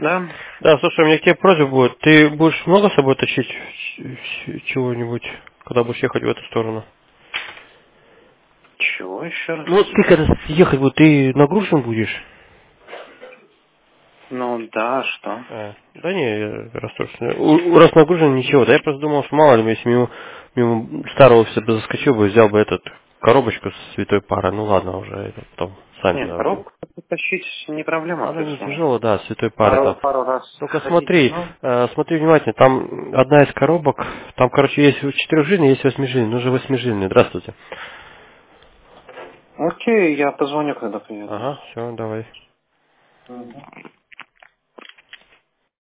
Да. Да, слушай, у меня к тебе просьба будет. Ты будешь много с собой точить чего-нибудь, когда будешь ехать в эту сторону? Чего еще раз? Ну, вот ты когда ехать будешь, ты нагружен будешь? Ну да, что? Да не, я расстроился. Раз нагружен, ничего. Да я просто думал, что мало ли, если мимо старого офиса бы заскочил бы, взял бы этот коробочку с святой парой. Ну ладно, уже это потом сами Нет, туда уже. коробку тащить не проблема, Она то не есть, ну, тяжелая, да, святой пары пару, там. пару раз Ну-ка ходить, смотри, ну, смотри внимательно, там одна из коробок, там, короче, есть четырехжильный, есть восьмижильный, нужно восьмижильный. Здравствуйте. окей, я позвоню, когда приеду. Ага, все, давай. Мгм.